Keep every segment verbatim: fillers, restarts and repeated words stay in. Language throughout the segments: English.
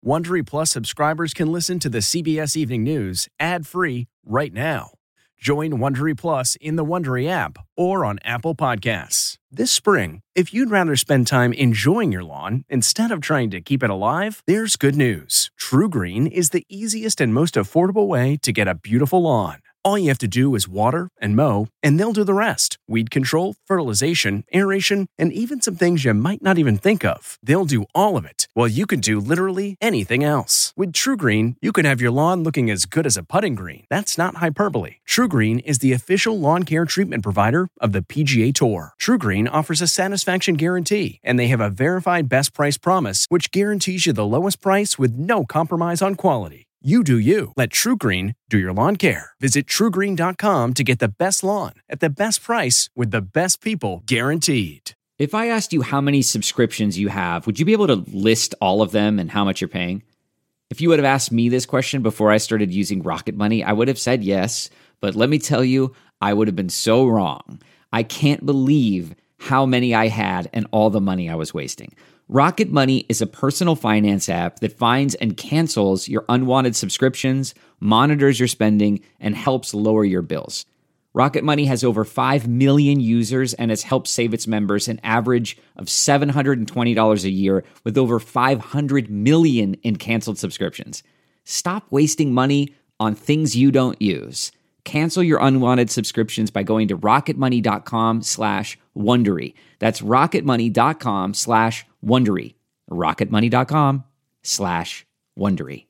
Wondery Plus subscribers can listen to the C B S Evening News ad-free right now. Join Wondery Plus in the Wondery app or on Apple Podcasts. This spring, if you'd rather spend time enjoying your lawn instead of trying to keep it alive, there's good news. TruGreen is the easiest and most affordable way to get a beautiful lawn. All you have to do is water and mow, and they'll do the rest. Weed control, fertilization, aeration, and even some things you might not even think of. They'll do all of it, while you can do literally anything else. With TruGreen, you can have your lawn looking as good as a putting green. That's not hyperbole. TruGreen is the official lawn care treatment provider of the P G A Tour. TruGreen offers a satisfaction guarantee, and they have a verified best price promise, which guarantees you the lowest price with no compromise on quality. You do you. Let TruGreen do your lawn care. Visit True Green dot com to get the best lawn at the best price with the best people guaranteed. If I asked you how many subscriptions you have, would you be able to list all of them and how much you're paying? If you would have asked me this question before I started using Rocket Money, I would have said yes. But let me tell you, I would have been so wrong. I can't believe how many I had and all the money I was wasting. Rocket Money is a personal finance app that finds and cancels your unwanted subscriptions, monitors your spending, and helps lower your bills. Rocket Money has over five million users and has helped save its members an average of seven hundred twenty dollars a year with over five hundred million in canceled subscriptions. Stop wasting money on things you don't use. Cancel your unwanted subscriptions by going to rocketmoney.com slash Wondery. That's rocketmoney.com slash Wondery. rocketmoney.com slash Wondery.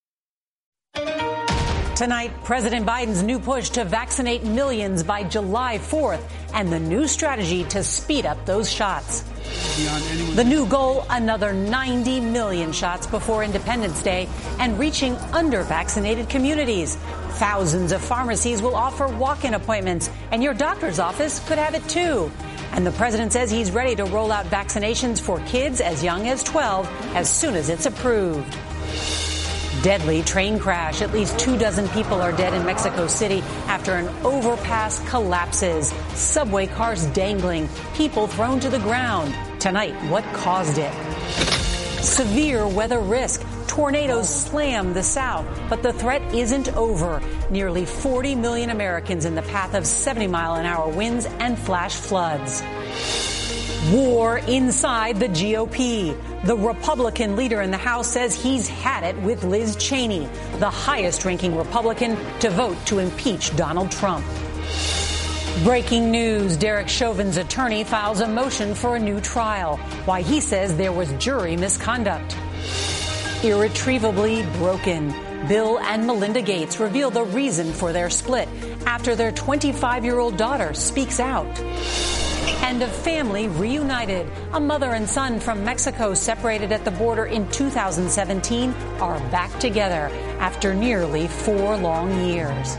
Tonight, President Biden's new push to vaccinate millions by July fourth and the new strategy to speed up those shots. The new goal, another ninety million shots before Independence Day and reaching under-vaccinated communities. Thousands of pharmacies will offer walk-in appointments, and your doctor's office could have it too. And the president says he's ready to roll out vaccinations for kids as young as twelve as soon as it's approved. Deadly train crash. At least two dozen people are dead in Mexico City after an overpass collapses. Subway cars dangling, people thrown to the ground. Tonight, what caused it? Severe weather risk. Tornadoes slam the South, but the threat isn't over. Nearly forty million Americans in the path of seventy mile an hour winds and flash floods. War inside the G O P. The Republican leader in the House says he's had it with Liz Cheney, the highest-ranking Republican to vote to impeach Donald Trump. Breaking news, Derek Chauvin's attorney files a motion for a new trial. Why he says there was jury misconduct. Irretrievably broken. Bill and Melinda Gates reveal the reason for their split after their twenty-five-year-old daughter speaks out. And a family reunited. A mother and son from Mexico separated at the border in two thousand seventeen are back together after nearly four long years.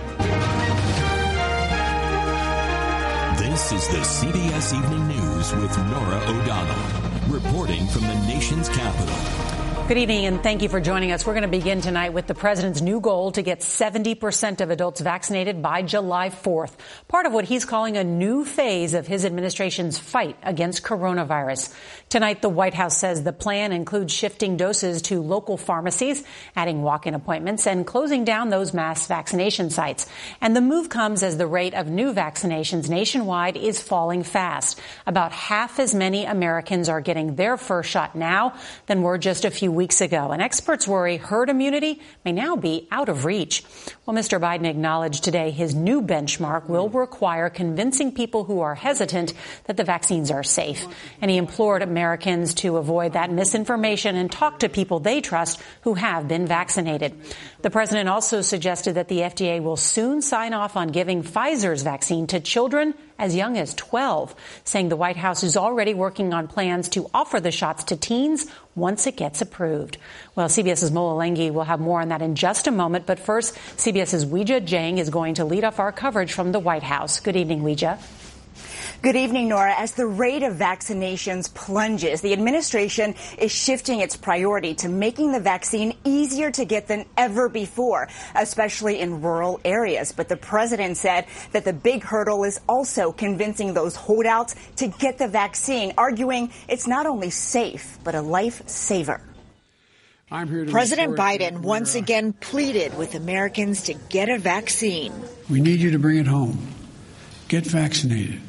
This is the C B S Evening News with Norah O'Donnell, reporting from the nation's capital. Good evening, and thank you for joining us. We're going to begin tonight with the president's new goal to get seventy percent of adults vaccinated by July fourth, part of what he's calling a new phase of his administration's fight against coronavirus. Tonight, the White House says the plan includes shifting doses to local pharmacies, adding walk-in appointments, and closing down those mass vaccination sites. And the move comes as the rate of new vaccinations nationwide is falling fast. About half as many Americans are getting their first shot now than were just a few weeks ago. And experts worry herd immunity may now be out of reach. Well, Mister Biden acknowledged today his new benchmark will require convincing people who are hesitant that the vaccines are safe. And he implored Americans to avoid that misinformation and talk to people they trust who have been vaccinated. The president also suggested that the F D A will soon sign off on giving Pfizer's vaccine to children as young as twelve, saying the White House is already working on plans to offer the shots to teens once it gets approved. Well, CBS's Mola Lenghi will have more on that in just a moment. But first, CBS's Weijia Jiang is going to lead off our coverage from the White House. Good evening, Weijia. Good evening, Nora. As the rate of vaccinations plunges, the administration is shifting its priority to making the vaccine easier to get than ever before, especially in rural areas. But the president said that the big hurdle is also convincing those holdouts to get the vaccine, arguing it's not only safe, but a lifesaver. President Biden once again pleaded with Americans to get a vaccine. We need you to bring it home. Get vaccinated.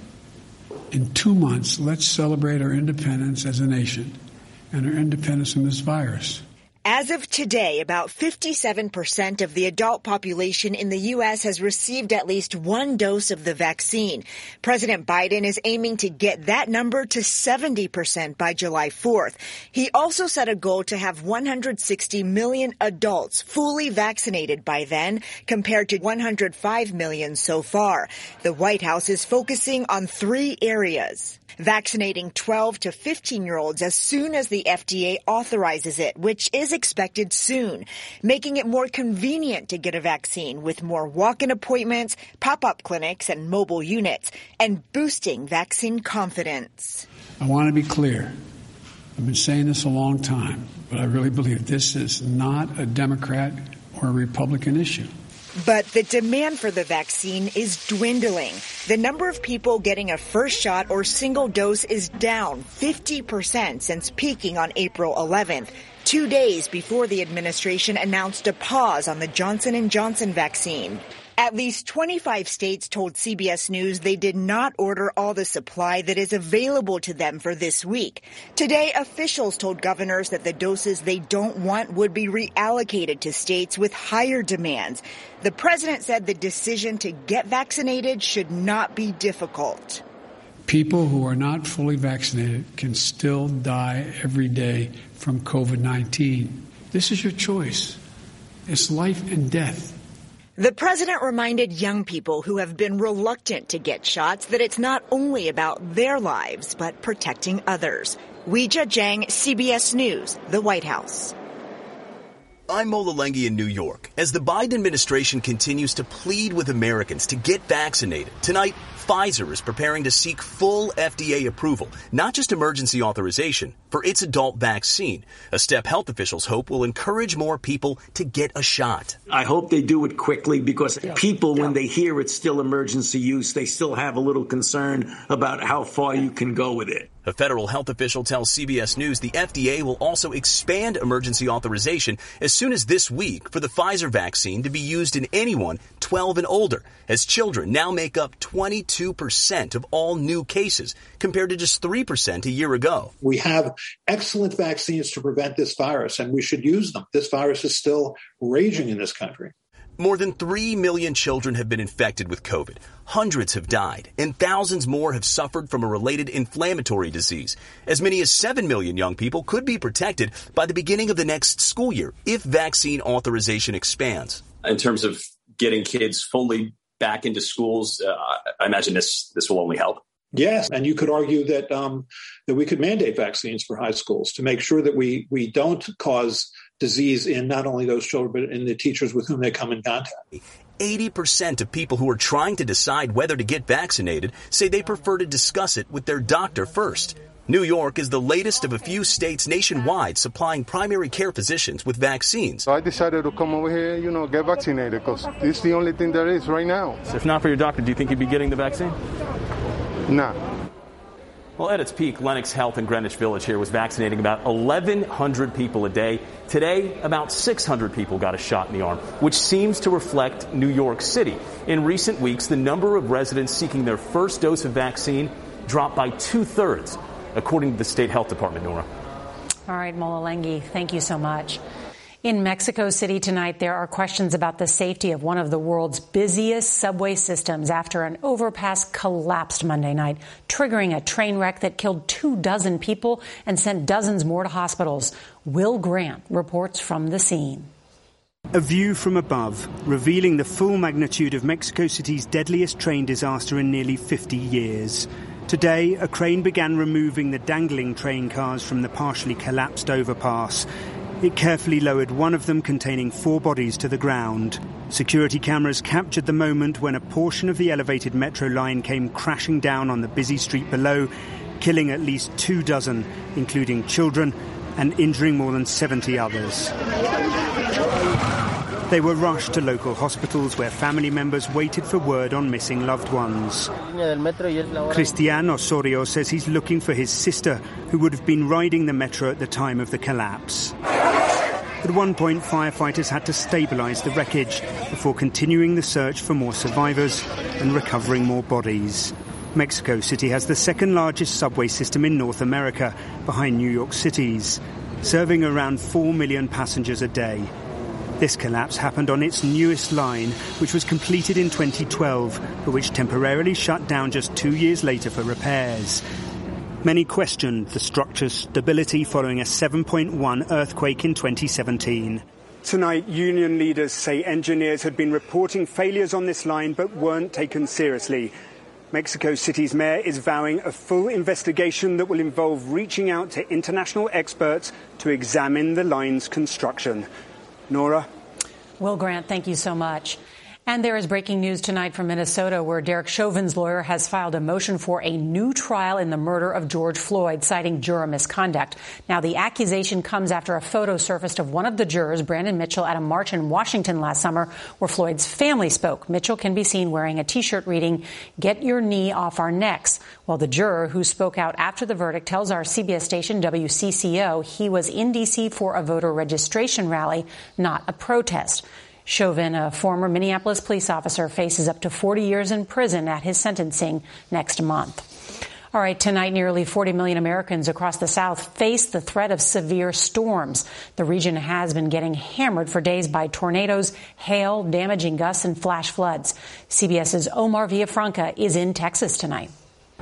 In two months, let's celebrate our independence as a nation and our independence from this virus. As of today, about fifty-seven percent of the adult population in the U S has received at least one dose of the vaccine. President Biden is aiming to get that number to seventy percent by July fourth. He also set a goal to have one hundred sixty million adults fully vaccinated by then, compared to one hundred five million so far. The White House is focusing on three areas. Vaccinating twelve to fifteen-year-olds as soon as the F D A authorizes it, which is expected soon. Making it more convenient to get a vaccine with more walk-in appointments, pop-up clinics, and mobile units, and boosting vaccine confidence. I want to be clear. I've been saying this a long time, but I really believe this is not a Democrat or a Republican issue. But the demand for the vaccine is dwindling. The number of people getting a first shot or single dose is down fifty percent since peaking on April eleventh, two days before the administration announced a pause on the Johnson and Johnson vaccine. At least twenty-five states told C B S News they did not order all the supply that is available to them for this week. Today, officials told governors that the doses they don't want would be reallocated to states with higher demands. The president said the decision to get vaccinated should not be difficult. People who are not fully vaccinated can still die every day from COVID nineteen. This is your choice. It's life and death. The president reminded young people who have been reluctant to get shots that it's not only about their lives, but protecting others. Weijia Jiang, C B S News, the White House. I'm Mola Lenghi in New York. As the Biden administration continues to plead with Americans to get vaccinated, tonight, Pfizer is preparing to seek full F D A approval, not just emergency authorization, for its adult vaccine, a step health officials hope will encourage more people to get a shot. I hope they do it quickly because yeah. people, yeah. when they hear it's still emergency use, they still have a little concern about how far you can go with it. A federal health official tells C B S News the F D A will also expand emergency authorization as soon as this week for the Pfizer vaccine to be used in anyone twelve and older, as children now make up twenty-two percent of all new cases, compared to just three percent a year ago. We have excellent vaccines to prevent this virus, and we should use them. This virus is still raging in this country. More than three million children have been infected with COVID. Hundreds have died, and thousands more have suffered from a related inflammatory disease. As many as seven million young people could be protected by the beginning of the next school year if vaccine authorization expands. In terms of getting kids fully back into schools, uh, I imagine this this will only help. Yes, and you could argue that um, that we could mandate vaccines for high schools to make sure that we we don't cause disease in not only those children, but in the teachers with whom they come in contact. eighty percent of people who are trying to decide whether to get vaccinated say they prefer to discuss it with their doctor first. New York is the latest of a few states nationwide supplying primary care physicians with vaccines. So I decided to come over here, you know, get vaccinated because this is the only thing there is right now. So if not for your doctor, do you think you'd be getting the vaccine? No. Well, at its peak, Lenox Health in Greenwich Village here was vaccinating about eleven hundred people a day. Today, about six hundred people got a shot in the arm, which seems to reflect New York City. In recent weeks, the number of residents seeking their first dose of vaccine dropped by two-thirds, according to the state health department, Nora. All right, Mola Lenghi, thank you so much. In Mexico City tonight, there are questions about the safety of one of the world's busiest subway systems after an overpass collapsed Monday night, triggering a train wreck that killed two dozen people and sent dozens more to hospitals. Will Grant reports from the scene. A view from above, revealing the full magnitude of Mexico City's deadliest train disaster in nearly fifty years. Today, a crane began removing the dangling train cars from the partially collapsed overpass. It carefully lowered one of them containing four bodies to the ground. Security cameras captured the moment when a portion of the elevated metro line came crashing down on the busy street below, killing at least two dozen, including children, and injuring more than seventy others. They were rushed to local hospitals where family members waited for word on missing loved ones. Cristian Osorio says he's looking for his sister, who would have been riding the metro at the time of the collapse. At one point, firefighters had to stabilise the wreckage before continuing the search for more survivors and recovering more bodies. Mexico City has the second largest subway system in North America, behind New York City's, serving around four million passengers a day. This collapse happened on its newest line, which was completed in twenty twelve, but which temporarily shut down just two years later for repairs. Many questioned the structure's stability following a seven point one earthquake in twenty seventeen. Tonight, union leaders say engineers had been reporting failures on this line but weren't taken seriously. Mexico City's mayor is vowing a full investigation that will involve reaching out to international experts to examine the line's construction. Nora? Will Grant, thank you so much. And there is breaking news tonight from Minnesota, where Derek Chauvin's lawyer has filed a motion for a new trial in the murder of George Floyd, citing juror misconduct. Now, the accusation comes after a photo surfaced of one of the jurors, Brandon Mitchell, at a march in Washington last summer where Floyd's family spoke. Mitchell can be seen wearing a T-shirt reading, "Get your knee off our necks." Well, the juror who spoke out after the verdict tells our C B S station W C C O he was in D C for a voter registration rally, not a protest. Chauvin, a former Minneapolis police officer, faces up to forty years in prison at his sentencing next month. All right, tonight, nearly forty million Americans across the South face the threat of severe storms. The region has been getting hammered for days by tornadoes, hail, damaging gusts, and flash floods. CBS's Omar Villafranca is in Texas tonight.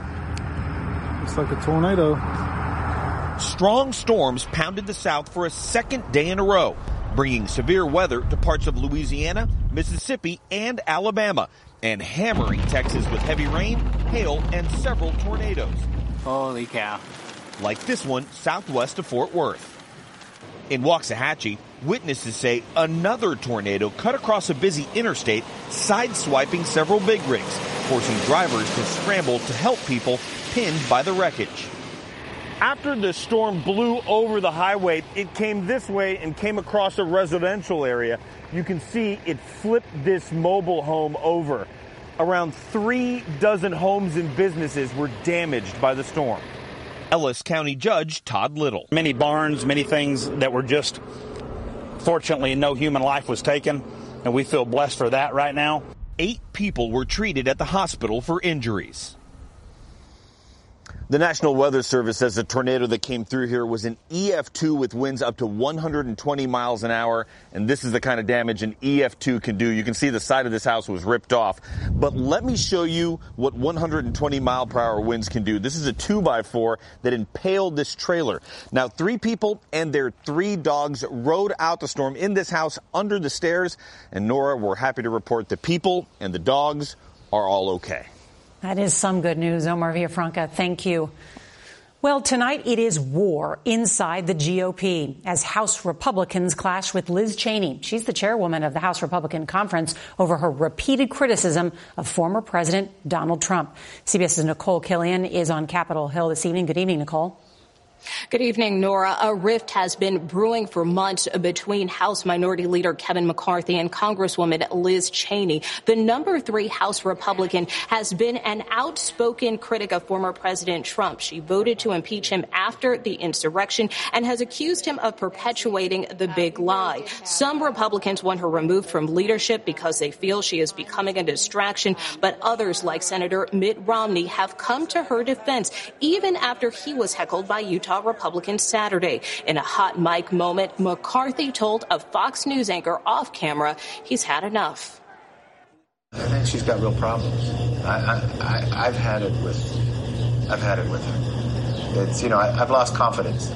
It's like a tornado. Strong storms pounded the South for a second day in a row, bringing severe weather to parts of Louisiana, Mississippi, and Alabama, and hammering Texas with heavy rain, hail, and several tornadoes. Holy cow. Like this one southwest of Fort Worth. In Waxahachie, witnesses say another tornado cut across a busy interstate, sideswiping several big rigs, forcing drivers to scramble to help people pinned by the wreckage. After the storm blew over the highway, it came this way and came across a residential area. You can see it flipped this mobile home over. Around three dozen homes and businesses were damaged by the storm. Ellis County Judge Todd Little. Many barns, many things that were just, fortunately, no human life was taken, and we feel blessed for that right now. Eight people were treated at the hospital for injuries. The National Weather Service says the tornado that came through here was an E F two with winds up to one hundred twenty miles an hour. And this is the kind of damage an E F two can do. You can see the side of this house was ripped off. But let me show you what one hundred twenty mile per hour winds can do. This is a two by four that impaled this trailer. Now, three people and their three dogs rode out the storm in this house under the stairs. And Nora, we're happy to report the people and the dogs are all okay. That is some good news. Omar Villafranca, thank you. Well, tonight it is war inside the G O P as House Republicans clash with Liz Cheney. She's the chairwoman of the House Republican Conference over her repeated criticism of former President Donald Trump. CBS's Nicole Killian is on Capitol Hill this evening. Good evening, Nicole. Good evening, Nora. A rift has been brewing for months between House Minority Leader Kevin McCarthy and Congresswoman Liz Cheney. The number three House Republican has been an outspoken critic of former President Trump. She voted to impeach him after the insurrection and has accused him of perpetuating the big lie. Some Republicans want her removed from leadership because they feel she is becoming a distraction, but others, like Senator Mitt Romney, have come to her defense even after he was heckled by Utah Republicans Saturday. In a hot mic moment, McCarthy told a Fox News anchor off camera he's had enough. I think she's got real problems. I, I, I, I've had it with, I've had it with her. It's, you know, I, I've lost confidence.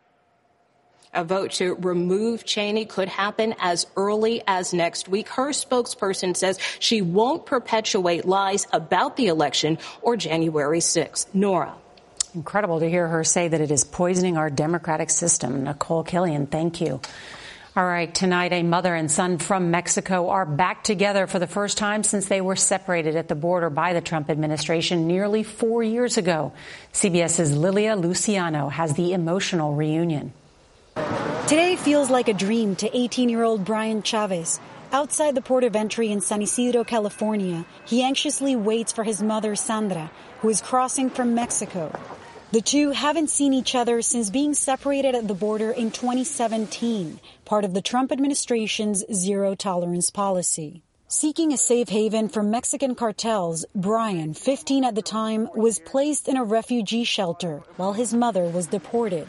A vote to remove Cheney could happen as early as next week. Her spokesperson says she won't perpetuate lies about the election or January sixth. Nora. Incredible to hear her say that it is poisoning our democratic system. Nicole Killian, thank you. All right, tonight a mother and son from Mexico are back together for the first time since they were separated at the border by the Trump administration nearly four years ago. CBS's Lilia Luciano has the emotional reunion. Today feels like a dream to eighteen-year-old Brian Chavez. Outside the port of entry in San Isidro, California, he anxiously waits for his mother, Sandra, who is crossing from Mexico. The two haven't seen each other since being separated at the border in twenty seventeen, part of the Trump administration's zero-tolerance policy. Seeking a safe haven from Mexican cartels, Brian, fifteen at the time, was placed in a refugee shelter while his mother was deported.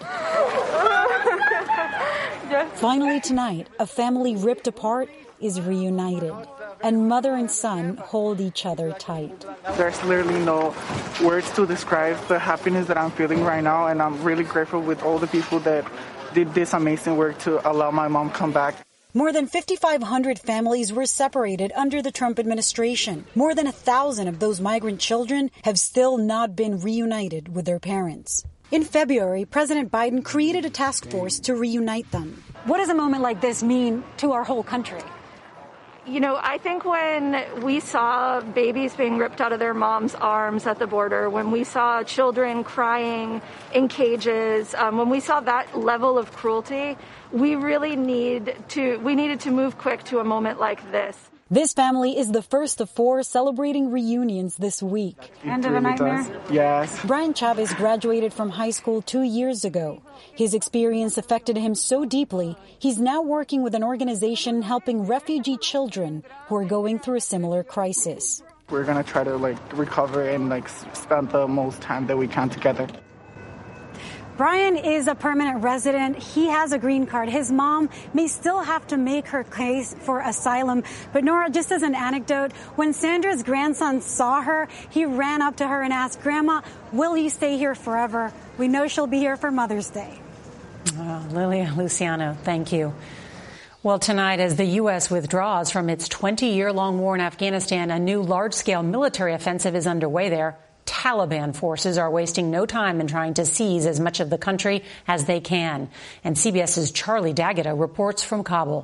Finally tonight, a family ripped apart is reunited, and mother and son hold each other tight. There's literally no words to describe the happiness that I'm feeling right now, and I'm really grateful with all the people that did this amazing work to allow my mom to come back. More than fifty-five hundred families were separated under the Trump administration. More than a thousand of those migrant children have still not been reunited with their parents. In February, President Biden created a task force to reunite them. What does a moment like this mean to our whole country? You know, I think when we saw babies being ripped out of their moms' arms at the border, when we saw children crying in cages, um, when we saw that level of cruelty, we really need to, we needed to move quick to a moment like this. This family is the first of four celebrating reunions this week. End of a nightmare? Yes. Brian Chavez graduated from high school two years ago. His experience affected him so deeply, he's now working with an organization helping refugee children who are going through a similar crisis. We're going to try to like recover and like spend the most time that we can together. Brian is a permanent resident. He has a green card. His mom may still have to make her case for asylum. But Nora, just as an anecdote, when Sandra's grandson saw her, he ran up to her and asked, "Grandma, will you stay here forever? We know she'll be here for Mother's Day." Oh, Lilia Luciano, thank you. Well, tonight, as the U S withdraws from its twenty-year-long war in Afghanistan, a new large-scale military offensive is underway there. Taliban forces are wasting no time in trying to seize as much of the country as they can. And CBS's Charlie D'Agata reports from Kabul.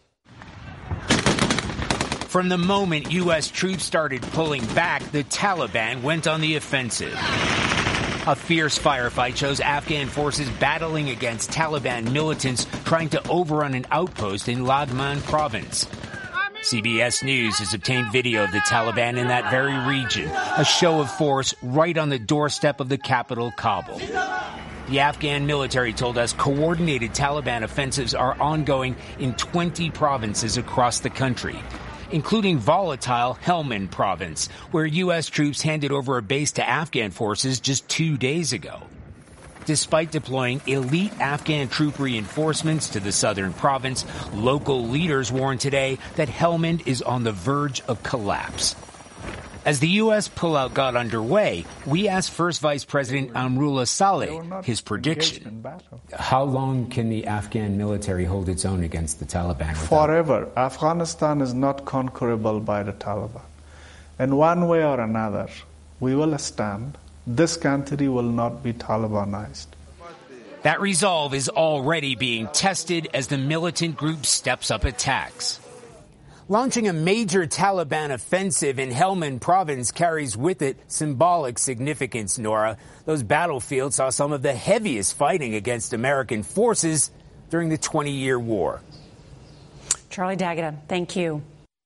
From the moment U S troops started pulling back, the Taliban went on the offensive. A fierce firefight shows Afghan forces battling against Taliban militants trying to overrun an outpost in Laghman province. C B S News has obtained video of the Taliban in that very region, a show of force right on the doorstep of the capital, Kabul. The Afghan military told us coordinated Taliban offensives are ongoing in twenty provinces across the country, including volatile Helmand province, where U S troops handed over a base to Afghan forces just two days ago. Despite deploying elite Afghan troop reinforcements to the southern province, local leaders warned today that Helmand is on the verge of collapse. As the U S pullout got underway, we asked First Vice President Amrullah Saleh his prediction. How long can the Afghan military hold its own against the Taliban? Forever. Afghanistan is not conquerable by the Taliban. In one way or another, we will stand. This country will not be Talibanized. That resolve is already being tested as the militant group steps up attacks. Launching a major Taliban offensive in Helmand province carries with it symbolic significance, Nora. Those battlefields saw some of the heaviest fighting against American forces during the twenty-year war. Charlie D'Agata, thank you.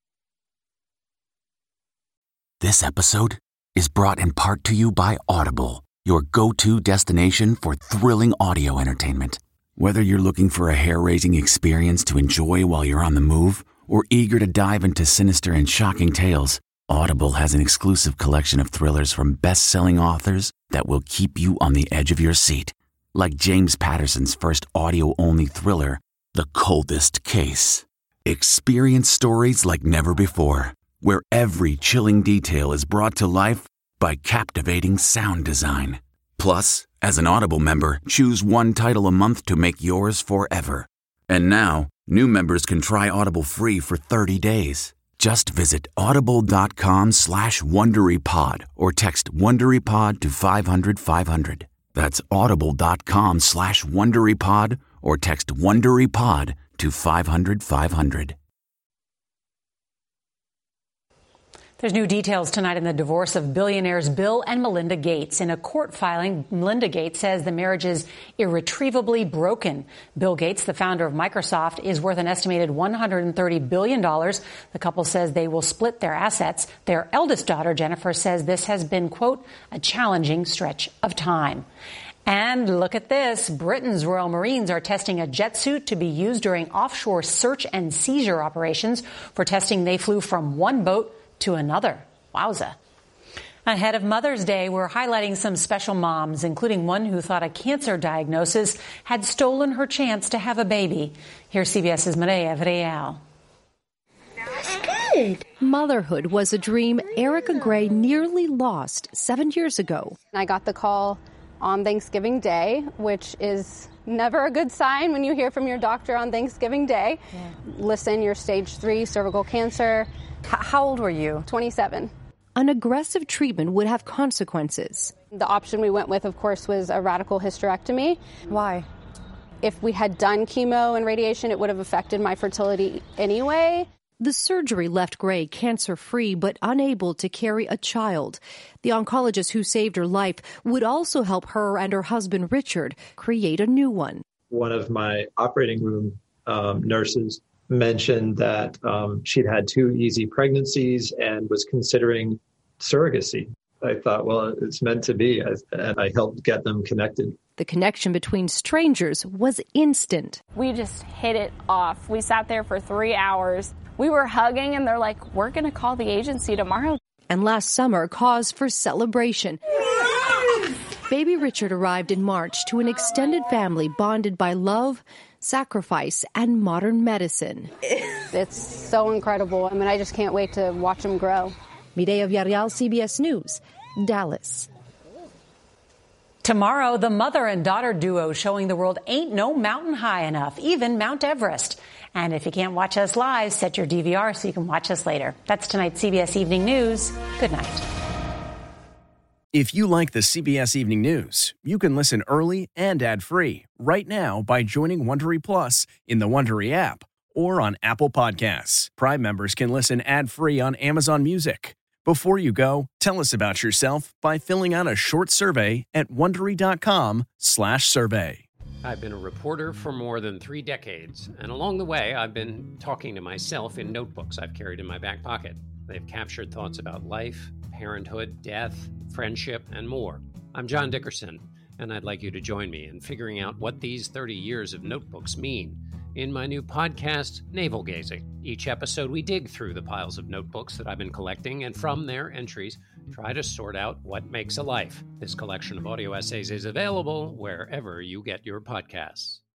This episode is brought in part to you by Audible, your go-to destination for thrilling audio entertainment. Whether you're looking for a hair-raising experience to enjoy while you're on the move or eager to dive into sinister and shocking tales, Audible has an exclusive collection of thrillers from best-selling authors that will keep you on the edge of your seat. Like James Patterson's first audio-only thriller, The Coldest Case. Experience stories like never before, where every chilling detail is brought to life by captivating sound design. Plus, as an Audible member, choose one title a month to make yours forever. And now, new members can try Audible free for thirty days. Just visit audible.com slash WonderyPod or text WonderyPod to five hundred five hundred. That's audible.com slash WonderyPod or text WonderyPod to five hundred five hundred. There's new details tonight in the divorce of billionaires Bill and Melinda Gates. In a court filing, Melinda Gates says the marriage is irretrievably broken. Bill Gates, the founder of Microsoft, is worth an estimated one hundred thirty billion dollars. The couple says they will split their assets. Their eldest daughter, Jennifer, says this has been, quote, a challenging stretch of time. And look at this. Britain's Royal Marines are testing a jet suit to be used during offshore search and seizure operations. For testing, they flew from one boat to another. Wowza. Ahead of Mother's Day, we're highlighting some special moms, including one who thought a cancer diagnosis had stolen her chance to have a baby. Here's CBS's Maria Real. Good. Motherhood was a dream Erica Gray nearly lost seven years ago. I got the call on Thanksgiving Day, which is never a good sign when you hear from your doctor on Thanksgiving Day. Yeah. Listen, you're stage three cervical cancer. How old were you? twenty-seven. An aggressive treatment would have consequences. The option we went with, of course, was a radical hysterectomy. Why? If we had done chemo and radiation, it would have affected my fertility anyway. The surgery left Gray cancer-free but unable to carry a child. The oncologist who saved her life would also help her and her husband, Richard, create a new one. One of my operating room um, nurses mentioned that um, she'd had two easy pregnancies and was considering surrogacy. I thought, well, it's meant to be, and I helped get them connected. The connection between strangers was instant. We just hit it off. We sat there for three hours. We were hugging, and they're like, we're going to call the agency tomorrow. And last summer, cause for celebration. Baby Richard arrived in March to an extended family bonded by love, sacrifice, and modern medicine. It's so incredible. I mean, I just can't wait to watch him grow. Mireya Villarreal, C B S News, Dallas. Tomorrow, the mother and daughter duo showing the world ain't no mountain high enough, even Mount Everest. And if you can't watch us live, set your D V R so you can watch us later. That's tonight's C B S Evening News. Good night. If you like the C B S Evening News, you can listen early and ad-free right now by joining Wondery Plus in the Wondery app or on Apple Podcasts. Prime members can listen ad-free on Amazon Music. Before you go, tell us about yourself by filling out a short survey at Wondery.com slash survey. I've been a reporter for more than three decades, and along the way, I've been talking to myself in notebooks I've carried in my back pocket. They've captured thoughts about life, parenthood, death, friendship, and more. I'm John Dickerson, and I'd like you to join me in figuring out what these thirty years of notebooks mean in my new podcast, Navel Gazing. Each episode, we dig through the piles of notebooks that I've been collecting, and from their entries, try to sort out what makes a life. This collection of audio essays is available wherever you get your podcasts.